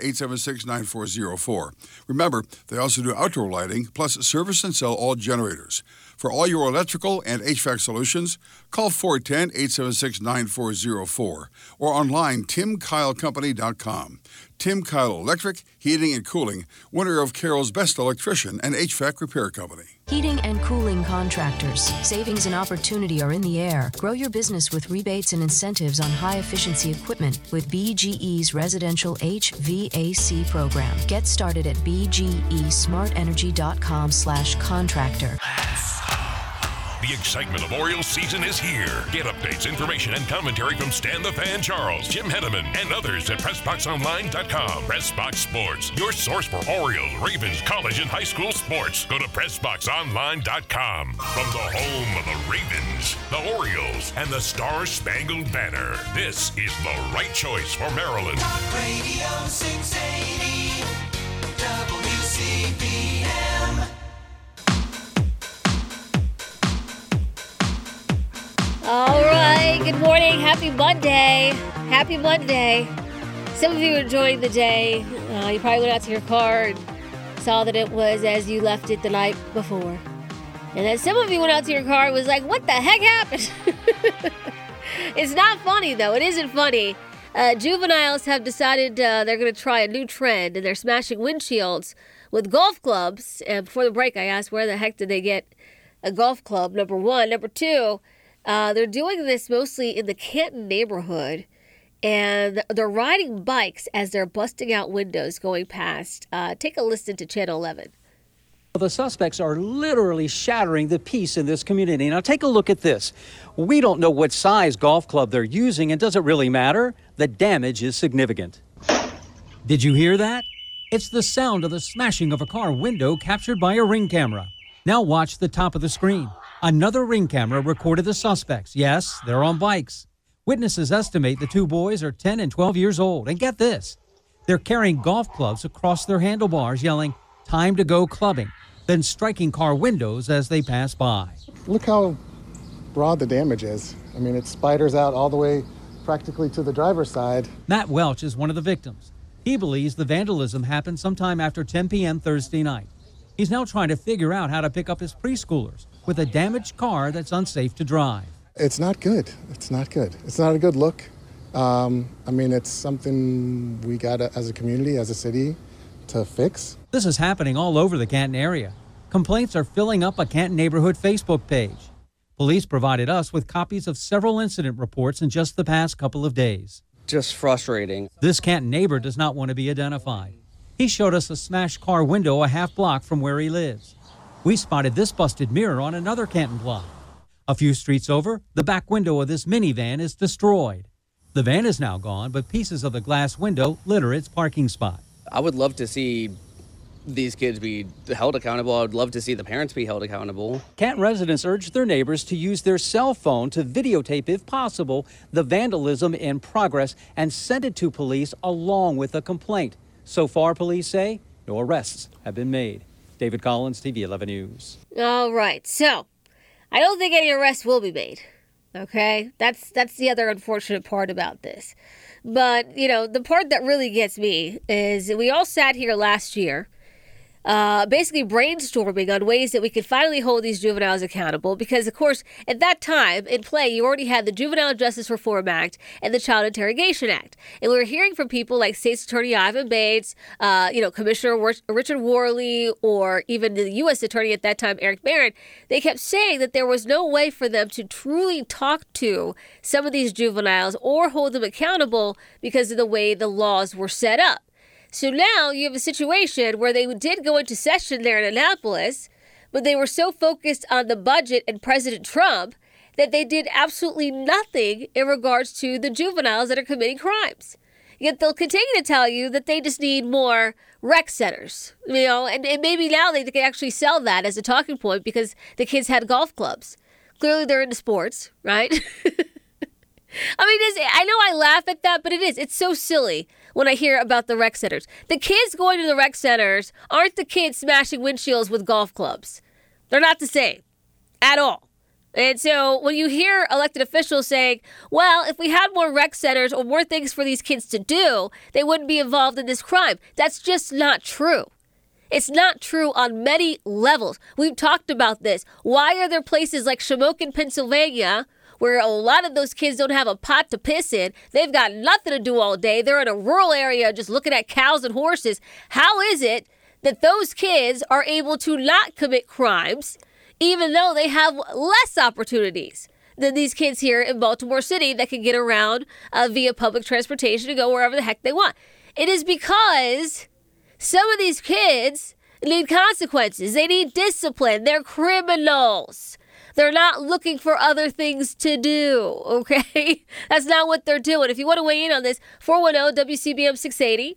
410-876-9404. Remember, they also do outdoor lighting, plus service and sell all generators. For all your electrical and HVAC solutions, call 410-876-9404 or online, timkylecompany.com. Tim Kyle Electric Heating and Cooling, winner of Carroll's Best Electrician and HVAC Repair Company. Heating and cooling contractors. Savings and opportunity are in the air. Grow your business with rebates and incentives on high-efficiency equipment with BGE's residential HVAC program. Get started at bgesmartenergy.com/contractor. The excitement of Orioles season is here. Get updates, information, and commentary from Stan the Fan Charles, Jim Henneman, and others at PressBoxOnline.com. PressBox Sports, your source for Orioles, Ravens, college, and high school sports. Go to PressBoxOnline.com. From the home of the Ravens, the Orioles, and the Star-Spangled Banner, this is the right choice for Maryland. Talk Radio 680 WCBM. All right, good morning. Happy Monday. Happy Monday. Some of you are enjoying the day. You probably went out to your car and saw that it was as you left it the night before. And then some of you went out to your car and was like, what the heck happened? It's not funny, though. It isn't funny. Juveniles have decided they're going to try a new trend, and they're smashing windshields with golf clubs. And before the break, I asked, where the heck did they get a golf club, number one. Number two, they're doing this mostly in the Canton neighborhood, and they're riding bikes as they're busting out windows going past. Take a listen to Channel 11. The suspects are literally shattering the peace in this community. Now take a look at this. We don't know what size golf club they're using, and does it really matter? The damage is significant. Did you hear that? It's the sound of the smashing of a car window captured by a Ring camera. Now watch the top of the screen. Another Ring camera recorded the suspects. Yes, they're on bikes. Witnesses estimate the two boys are 10 and 12 years old. And get this, they're carrying golf clubs across their handlebars, yelling, "Time to go clubbing," then striking car windows as they pass by. Look how broad the damage is. I mean, it spiders out all the way practically to the driver's side. Matt Welch is one of the victims. He believes the vandalism happened sometime after 10 p.m. Thursday night. He's now trying to figure out how to pick up his preschoolers with a damaged car that's unsafe to drive. It's not good. It's not good. It's not a good look. I mean, it's something we got to, as a community, as a city, to fix. This is happening all over the Canton area. Complaints are filling up a Canton neighborhood Facebook page. Police provided us with copies of several incident reports in just the past couple of days. Just frustrating. This Canton neighbor does not want to be identified. He showed us a smashed car window a half block from where he lives. We spotted this busted mirror on another Canton block. A few streets over, the back window of this minivan is destroyed. The van is now gone, but pieces of the glass window litter its parking spot. I would love to see these kids be held accountable. I would love to see the parents be held accountable. Canton residents urge their neighbors to use their cell phone to videotape, if possible, the vandalism in progress and send it to police along with a complaint. So far, police say no arrests have been made. David Collins, TV 11 News. All right, so I don't think any arrests will be made. Okay, that's the other unfortunate part about this. But, you know, the part that really gets me is we all sat here last year basically brainstorming on ways that we could finally hold these juveniles accountable because, of course, at that time in play, you already had the Juvenile Justice Reform Act and the Child Interrogation Act. And we were hearing from people like State's Attorney Ivan Bates, Commissioner Richard Worley, or even the U.S. Attorney at that time, Eric Barron. They kept saying that there was no way for them to truly talk to some of these juveniles or hold them accountable because of the way the laws were set up. So now you have a situation where they did go into session there in Annapolis, but they were so focused on the budget and President Trump that they did absolutely nothing in regards to the juveniles that are committing crimes. Yet they'll continue to tell you that they just need more rec centers, you know, and maybe now they can actually sell that as a talking point because the kids had golf clubs. Clearly they're into sports, right? I mean, I know I laugh at that, but it's so silly when I hear about the rec centers. The kids going to the rec centers aren't the kids smashing windshields with golf clubs. They're not the same at all. And so when you hear elected officials saying, well, if we had more rec centers or more things for these kids to do, they wouldn't be involved in this crime. That's just not true. It's not true on many levels. We've talked about this. Why are there places like Shamokin, Pennsylvania, where a lot of those kids don't have a pot to piss in? They've got nothing to do all day. They're in a rural area just looking at cows and horses. How is it that those kids are able to not commit crimes, even though they have less opportunities than these kids here in Baltimore City that can get around via public transportation to go wherever the heck they want? It is because some of these kids need consequences. They need discipline. They're criminals. They're not looking for other things to do, okay? That's not what they're doing. If you want to weigh in on this, 410-WCBM-680,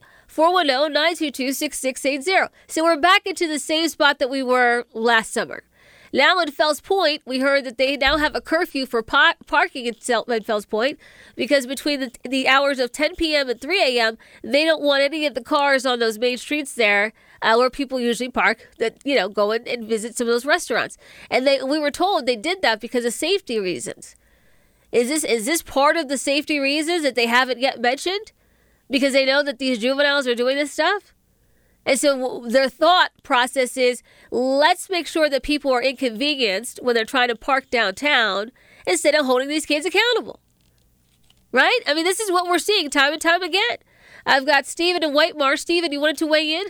410-922-6680. So we're back into the same spot that we were last summer. Now in Fells Point, we heard that they now have a curfew for parking in Fells Point because between the hours of 10 p.m. and 3 a.m., they don't want any of the cars on those main streets there where people usually park that, you know, go in and visit some of those restaurants. And we were told they did that because of safety reasons. Is this part of the safety reasons that they haven't yet mentioned? Because they know that these juveniles are doing this stuff? And so their thought process is, let's make sure that people are inconvenienced when they're trying to park downtown instead of holding these kids accountable. Right? I mean, this is what we're seeing time and time again. I've got Stephen in White Marsh. Stephen, you wanted to weigh in?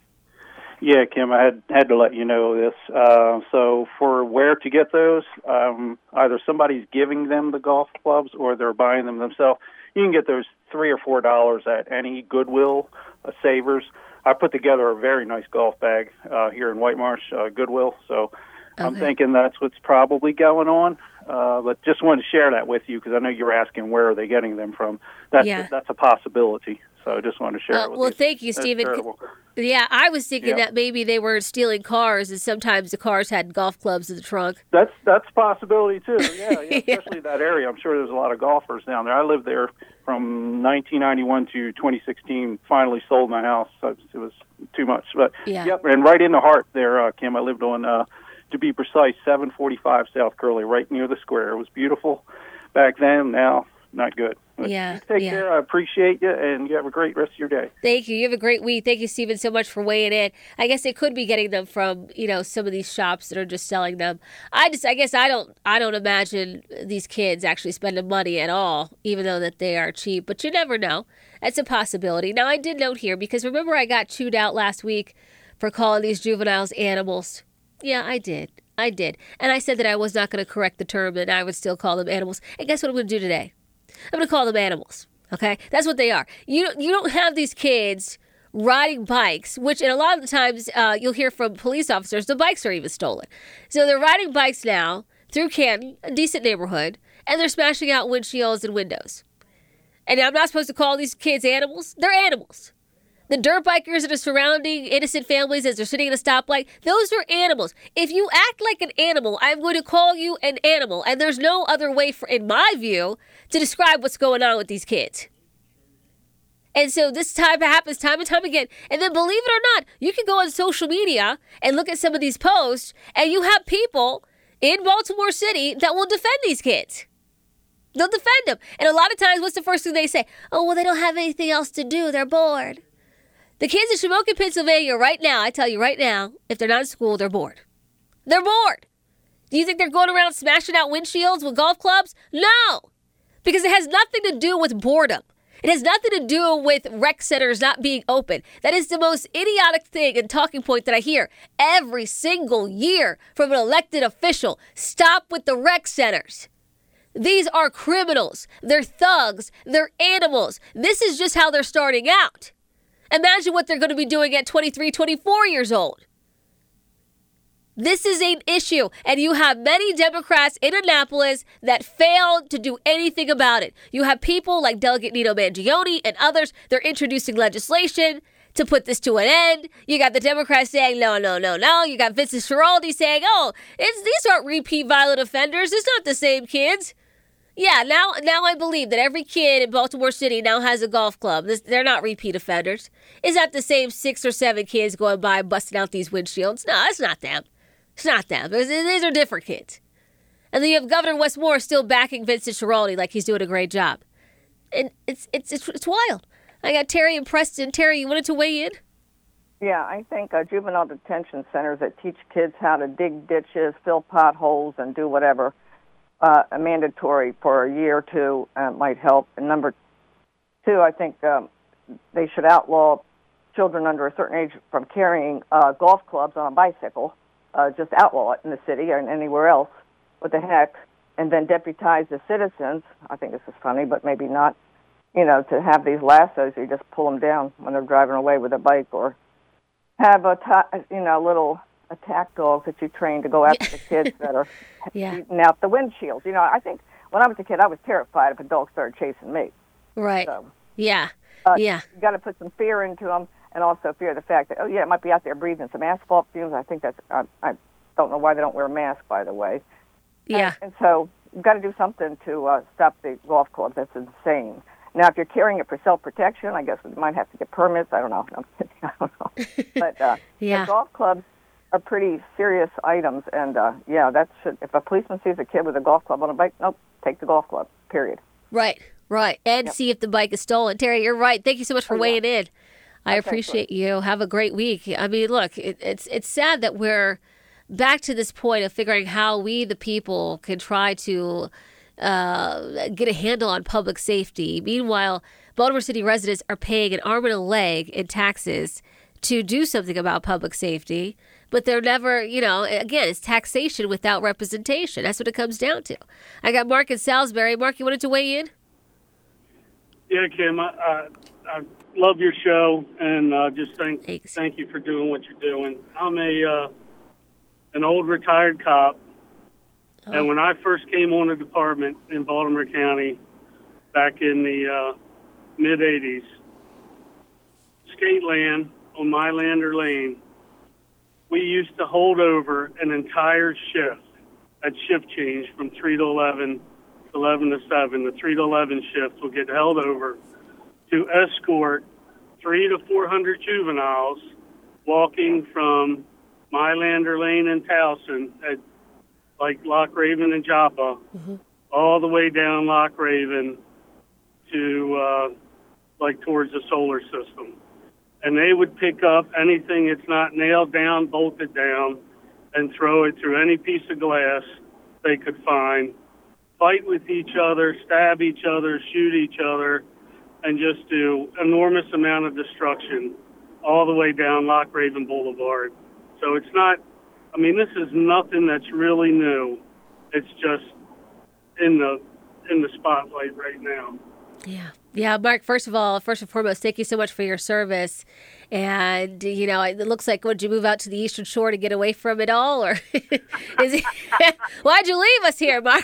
Yeah, Kim, I had to let you know this. So for where to get those, either somebody's giving them the golf clubs or they're buying them themselves. You can get those $3 or $4 at any Goodwill, Savers. I put together a very nice golf bag here in White Marsh, Goodwill. So I'm thinking that's what's probably going on. But just wanted to share that with you because I know you were asking where are they getting them from. That's a possibility. So I just wanted to share it with you. Well, thank you, Stephen. Yeah, I was thinking that maybe they were stealing cars, and sometimes the cars had golf clubs in the trunk. That's a possibility too. Yeah, especially that area. I'm sure there's a lot of golfers down there. I lived there from 1991 to 2016. Finally sold my house. So it was too much, but yep. And right in the heart there, Kim. I lived on, to be precise, 745 South Curly, right near the square. It was beautiful back then. Now, not good. But take care. I appreciate you, and you have a great rest of your day. Thank you. You have a great week. Thank you, Stephen, so much for weighing in. I guess they could be getting them from, some of these shops that are just selling them. I guess I don't imagine these kids actually spending money at all, even though that they are cheap. But you never know. That's a possibility. Now, I did note here, because remember I got chewed out last week for calling these juveniles animals. Yeah, I did. And I said that I was not going to correct the term, and I would still call them animals. And guess what I'm going to do today? I'm going to call them animals, okay? That's what they are. You don't have these kids riding bikes, which a lot of the times you'll hear from police officers, the bikes are even stolen. So they're riding bikes now through Canton, a decent neighborhood, and they're smashing out windshields and windows. And I'm not supposed to call these kids animals? They're animals. The dirt bikers that are surrounding innocent families as they're sitting at a stoplight, those are animals. If you act like an animal, I'm going to call you an animal. And there's no other way, in my view, to describe what's going on with these kids. And so this happens time and time again. And then believe it or not, you can go on social media and look at some of these posts, and you have people in Baltimore City that will defend these kids. They'll defend them. And a lot of times, what's the first thing they say? Oh, well, they don't have anything else to do. They're bored. The kids in Shamokin, Pennsylvania right now, I tell you right now, if they're not in school, they're bored. They're bored. Do you think they're going around smashing out windshields with golf clubs? No, because it has nothing to do with boredom. It has nothing to do with rec centers not being open. That is the most idiotic thing and talking point that I hear every single year from an elected official. Stop with the rec centers. These are criminals. They're thugs. They're animals. This is just how they're starting out. Imagine what they're going to be doing at 23, 24 years old. This is an issue, and you have many Democrats in Annapolis that failed to do anything about it. You have people like Delegate Nino Mangione and others. They're introducing legislation to put this to an end. You got the Democrats saying, no. You got Vincent Schiraldi saying, these aren't repeat violent offenders. It's not the same kids. Yeah, now I believe that every kid in Baltimore City now has a golf club. They're not repeat offenders. Is that the same 6 or 7 kids going by busting out these windshields? No, it's not them. It's not them. These are different kids. And then you have Governor Wes Moore still backing Vincent Schiraldi like he's doing a great job. And it's wild. I got Terry and Preston. Terry, you wanted to weigh in? Yeah, I think juvenile detention centers that teach kids how to dig ditches, fill potholes, and do whatever, mandatory for a year or two might help. And number 2, I think they should outlaw children under a certain age from carrying golf clubs on a bicycle. Just outlaw it in the city and anywhere else. What the heck? And then deputize the citizens. I think this is funny, but maybe not. To have these lassos, you just pull them down when they're driving away with a bike, or have little attack dogs that you train to go after the kids that are eating out the windshields. I think when I was a kid, I was terrified if a dog started chasing me. Right. So, yeah. You got to put some fear into them, and also fear the fact that, it might be out there breathing some asphalt fumes. I think that's, I don't know why they don't wear a mask, by the way. Yeah. And so you've got to do something to stop the golf clubs. That's insane. Now, if you're carrying it for self-protection, I guess we might have to get permits. I don't know. I don't know. But the golf clubs are pretty serious items, and that should. If a policeman sees a kid with a golf club on a bike, nope, take the golf club. Period. Right. And see if the bike is stolen. Terry, you're right. Thank you so much for weighing in. I appreciate you. Have a great week. I mean, look, it's sad that we're back to this point of figuring how we, the people, can try to get a handle on public safety. Meanwhile, Baltimore City residents are paying an arm and a leg in taxes to do something about public safety, but they're never, again, it's taxation without representation. That's what it comes down to. I got Mark in Salisbury. Mark, you wanted to weigh in? Yeah, Kim, I love your show, and just thank you for doing what you're doing. I'm an old retired cop, and when I first came on the department in Baltimore County back in the mid-'80s, skate land on Mylander Lane, we used to hold over an entire shift at shift change from 3 to 11, 11 to 7. The 3 to 11 shift will get held over to escort 300 to 400 juveniles walking from Mylander Lane and Towson at like Loch Raven and Joppa, all the way down Loch Raven to towards the solar system. And they would pick up anything that's not nailed down, bolted down, and throw it through any piece of glass they could find, fight with each other, stab each other, shoot each other, and just do enormous amount of destruction all the way down Loch Raven Boulevard. So it's not, this is nothing that's really new. It's just in the spotlight right now. Yeah, Mark, first and foremost, thank you so much for your service. And, it looks like, would you move out to the Eastern Shore to get away from it all? Or why'd you leave us here, Mark?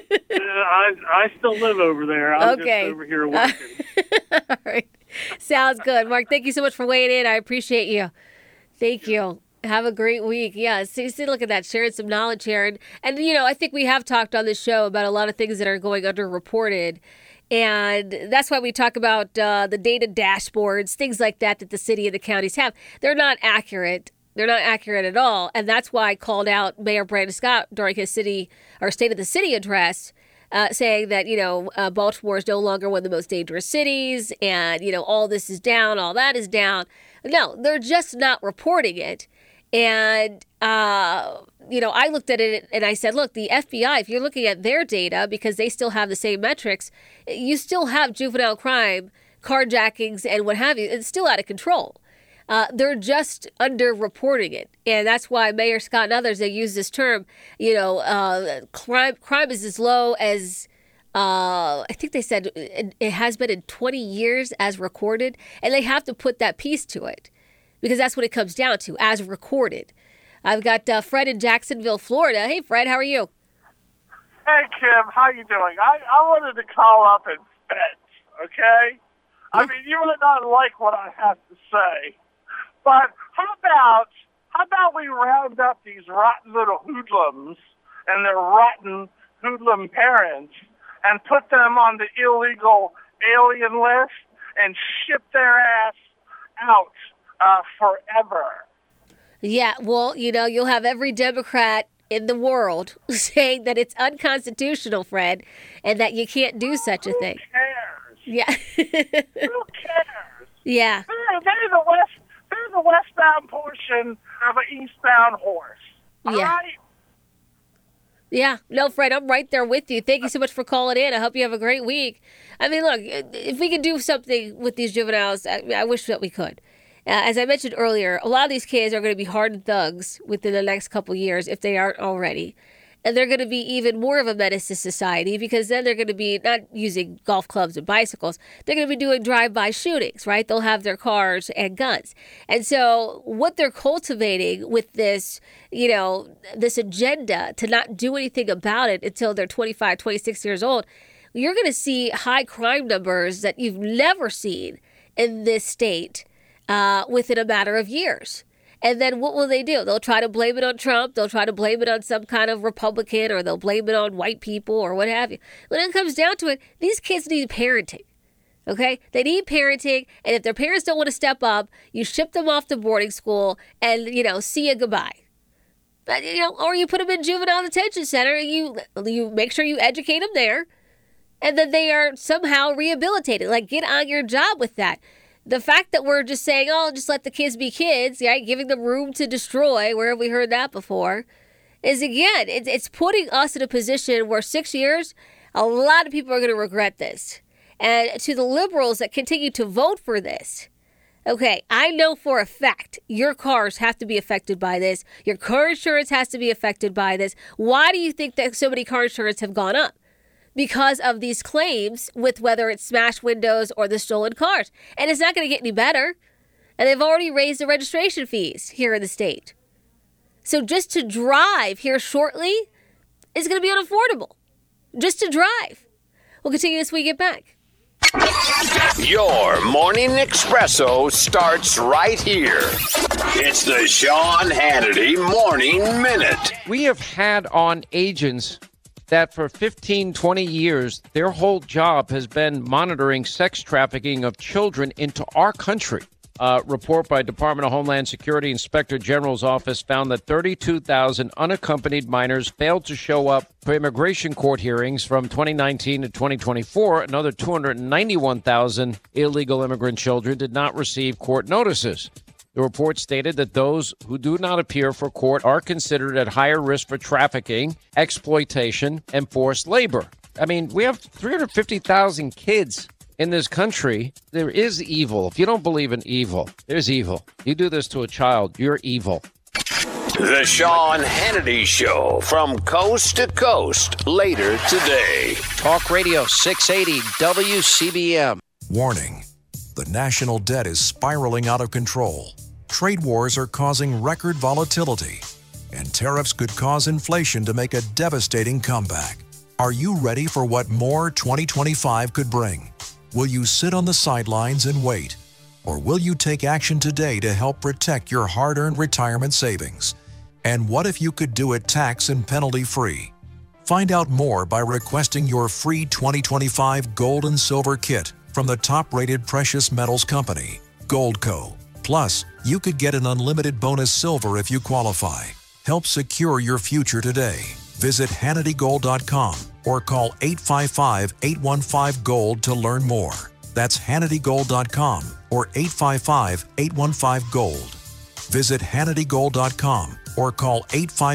I still live over there. I'm just over here working. All right. Sounds good. Mark, thank you so much for weighing in. I appreciate you. Thank you. Have a great week. Yeah, see, look at that, sharing some knowledge here. And I think we have talked on this show about a lot of things that are going underreported. And that's why we talk about the data dashboards, things like that the city and the counties have. They're not accurate. They're not accurate at all. And that's why I called out Mayor Brandon Scott during his State of the City address, saying that, Baltimore is no longer one of the most dangerous cities and, all this is down, all that is down. No, they're just not reporting it. And, I looked at it and I said, look, the FBI, if you're looking at their data, because they still have the same metrics, you still have juvenile crime, carjackings, and what have you. It's still out of control. They're just underreporting it. And that's why Mayor Scott and others, they use this term, crime is as low as, I think they said it has been in 20 years as recorded. And they have to put that piece to it because that's what it comes down to, as recorded. I've got Fred in Jacksonville, Florida. Hey, Fred, how are you? Hey, Kim, how you doing? I wanted to call up and vent, okay? I mean, you might not like what I have to say, but how about we round up these rotten little hoodlums and their rotten hoodlum parents and put them on the illegal alien list and ship their ass out forever. Yeah, well, you'll have every Democrat in the world saying that it's unconstitutional, Fred, and that you can't do such a thing. Who cares? Yeah. Who cares? Yeah. They're the westbound portion of an eastbound horse. All right? Yeah. No, Fred, I'm right there with you. Thank you so much for calling in. I hope you have a great week. I mean, look, if we can do something with these juveniles, I wish that we could. As I mentioned earlier, a lot of these kids are going to be hardened thugs within the next couple years if they aren't already. And they're going to be even more of a menace to society because then they're going to be not using golf clubs and bicycles. They're going to be doing drive-by shootings, right? They'll have their cars and guns. And so what they're cultivating with this, this agenda to not do anything about it until they're 25, 26 years old, you're going to see high crime numbers that you've never seen in this state within a matter of years. And then what will they do? They'll try to blame it on Trump. They'll try to blame it on some kind of Republican, or they'll blame it on white people or what have you. When it comes down to it, these kids need parenting. Okay? They need parenting. And if their parents don't want to step up, you ship them off to boarding school and, see you goodbye. But, or you put them in juvenile detention center and you make sure you educate them there. And then they are somehow rehabilitated. Like, get on your job with that. The fact that we're just saying, oh, just let the kids be kids, right? Giving them room to destroy, where have we heard that before? Is, again, it's putting us in a position where 6 years, a lot of people are going to regret this. And to the liberals that continue to vote for this, okay, I know for a fact your cars have to be affected by this. Your car insurance has to be affected by this. Why do you think that so many car insurance have gone up? Because of these claims with whether it's smashed windows or the stolen cars. And it's not going to get any better. And they've already raised the registration fees here in the state. So just to drive here shortly is going to be unaffordable. Just to drive. We'll continue this when we get back. Your morning espresso starts right here. It's the Sean Hannity Morning Minute. We have had on agents that for 15, 20 years, their whole job has been monitoring sex trafficking of children into our country. A report by Department of Homeland Security Inspector General's office found that 32,000 unaccompanied minors failed to show up for immigration court hearings from 2019 to 2024. Another 291,000 illegal immigrant children did not receive court notices. The report stated that those who do not appear for court are considered at higher risk for trafficking, exploitation, and forced labor. I mean, we have 350,000 kids in this country. There is evil. If you don't believe in evil, there's evil. You do this to a child, you're evil. The Sean Hannity Show from coast to coast later today. Talk Radio 680 WCBM. Warning. The national debt is spiraling out of control. Trade wars are causing record volatility. And tariffs could cause inflation to make a devastating comeback. Are you ready for what more 2025 could bring? Will you sit on the sidelines and wait? Or will you take action today to help protect your hard-earned retirement savings? And what if you could do it tax and penalty-free? Find out more by requesting your free 2025 Gold and Silver Kit from the top-rated precious metals company, Goldco. Plus, you could get an unlimited bonus silver if you qualify. Help secure your future today. Visit HannityGold.com or call 855-815-GOLD to learn more. That's HannityGold.com or 855-815-GOLD. Visit HannityGold.com or call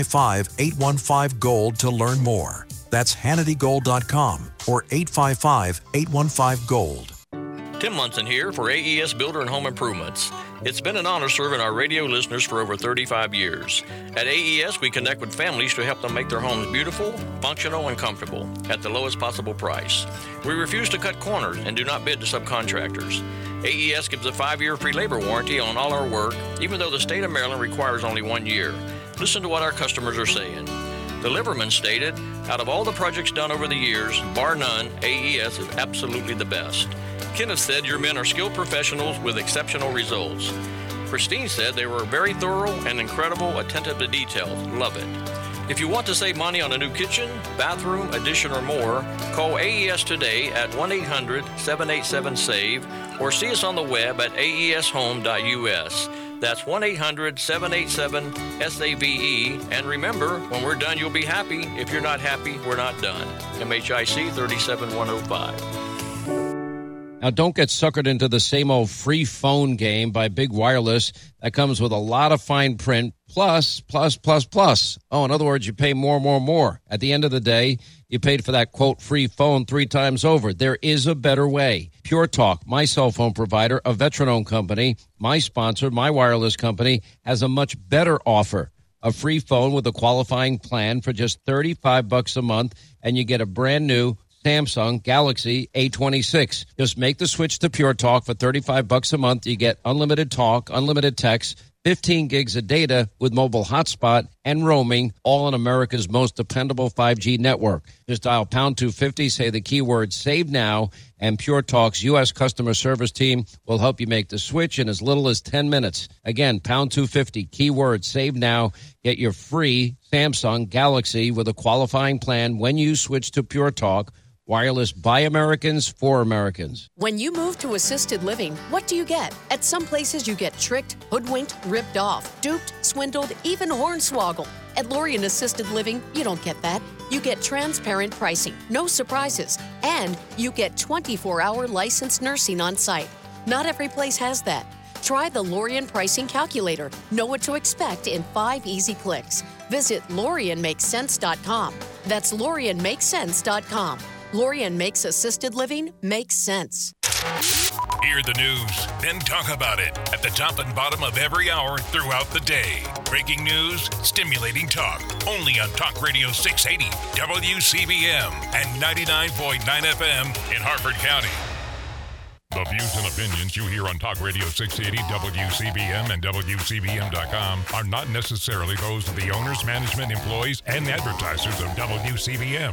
855-815-GOLD to learn more. That's HannityGold.com or 855-815-GOLD. Tim Munson here for AES Builder and Home Improvements. It's been an honor serving our radio listeners for over 35 years. At AES, we connect with families to help them make their homes beautiful, functional, and comfortable at the lowest possible price. We refuse to cut corners and do not bid to subcontractors. AES gives a 5-year free labor warranty on all our work, even though the state of Maryland requires only 1 year. Listen to what our customers are saying. The Liverman stated, out of all the projects done over the years, bar none, AES is absolutely the best. Kenneth said your men are skilled professionals with exceptional results. Christine said they were very thorough and incredible, attentive to details. Love it. If you want to save money on a new kitchen, bathroom, addition, or more, call AES today at 1-800-787-SAVE or see us on the web at aeshome.us. That's 1-800-787-SAVE. And remember, when we're done, you'll be happy. If you're not happy, we're not done. MHIC 37105. Now, don't get suckered into the same old free phone game by Big Wireless that comes with a lot of fine print, plus. Oh, in other words, you pay more. At the end of the day, you paid for that, quote, free phone 3 times over. There is a better way. Pure Talk, my cell phone provider, a veteran-owned company, my sponsor, my wireless company, has a much better offer. A free phone with a qualifying plan for just $35 a month, and you get a brand new Samsung Galaxy A26. Just make the switch to Pure Talk for $35 a month. You get unlimited talk, unlimited text, 15 gigs of data with mobile hotspot and roaming, all on America's most dependable 5G network. Just dial pound 250, say the keyword save now, and Pure Talk's U.S. customer service team will help you make the switch in as little as 10 minutes. Again, pound 250, keyword save now. Get your free Samsung Galaxy with a qualifying plan when you switch to Pure Talk. Wireless by Americans for Americans. When you move to assisted living, what do you get? At some places, you get tricked, hoodwinked, ripped off, duped, swindled, even hornswoggled. At Lorien Assisted Living, you don't get that. You get transparent pricing, no surprises, and you get 24-hour licensed nursing on site. Not every place has that. Try the Lorien Pricing Calculator. Know what to expect in 5 easy clicks. Visit LorienMakesSense.com. That's LorienMakesSense.com. Lorien makes assisted living make sense. Hear the news, then talk about it at the top and bottom of every hour throughout the day. Breaking news, stimulating talk. Only on Talk Radio 680, WCBM, and 99.9 FM in Harford County. The views and opinions you hear on Talk Radio 680, WCBM, and WCBM.com are not necessarily those of the owners, management, employees, and advertisers of WCBM.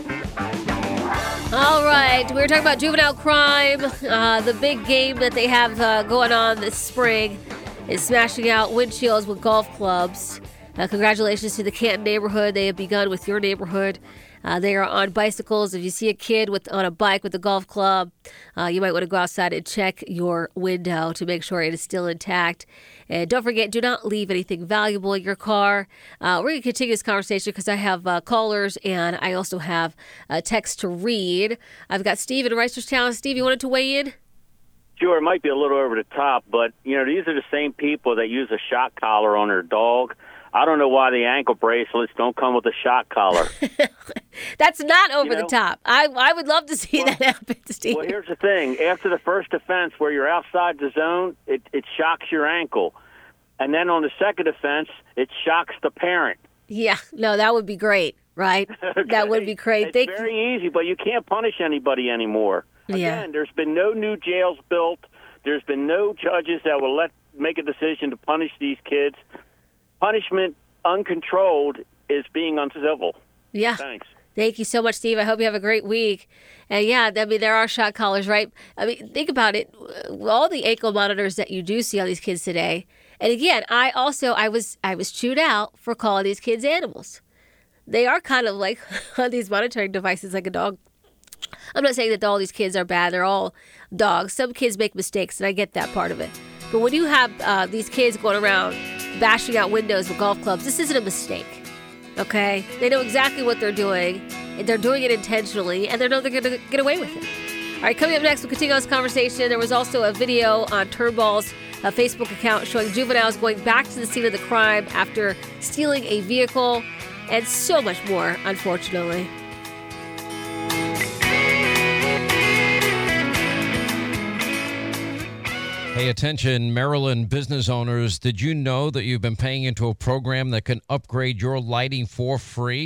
All right, we were talking about juvenile crime. The big game that they have going on this spring is smashing out windshields with golf clubs. Congratulations to the Canton neighborhood. They have begun with your neighborhood. They are on bicycles. If you see a kid on a bike with a golf club, you might want to go outside and check your window to make sure it is still intact. And don't forget, do not leave anything valuable in your car. We're going to continue this conversation because I have callers and I also have a text to read. I've got Steve in Reisterstown. Steve, you wanted to weigh in? Sure, it might be a little over the top, but, these are the same people that use a shock collar on their dog. I don't know why the ankle bracelets don't come with a shock collar. That's not over the top. I would love to see that happen, Steve. Well, here's the thing. After the first offense where you're outside the zone, it shocks your ankle. And then on the second offense, it shocks the parent. Yeah, no, that would be great, right? Okay. That would be great. It's very easy, but you can't punish anybody anymore. Again, there's been no new jails built. There's been no judges that will make a decision to punish these kids. Punishment uncontrolled is being uncivil. Yeah. Thanks. Thank you so much, Steve. I hope you have a great week. And yeah, I mean, there are shock collars, right? I mean, think about it. All the ankle monitors that you do see on these kids today. And again, I was chewed out for calling these kids animals. They are kind of like on these monitoring devices like a dog. I'm not saying that all these kids are bad. They're all dogs. Some kids make mistakes, and I get that part of it. But when you have these kids going around bashing out windows with golf clubs, this isn't a mistake, okay? They know exactly what they're doing. They're doing it intentionally, and they know they're going to get away with it. All right, coming up next, we'll continue this conversation. There was also a video on Turnball's Facebook account showing juveniles going back to the scene of the crime after stealing a vehicle, and so much more, unfortunately. Hey, attention, Maryland business owners. Did you know that you've been paying into a program that can upgrade your lighting for free?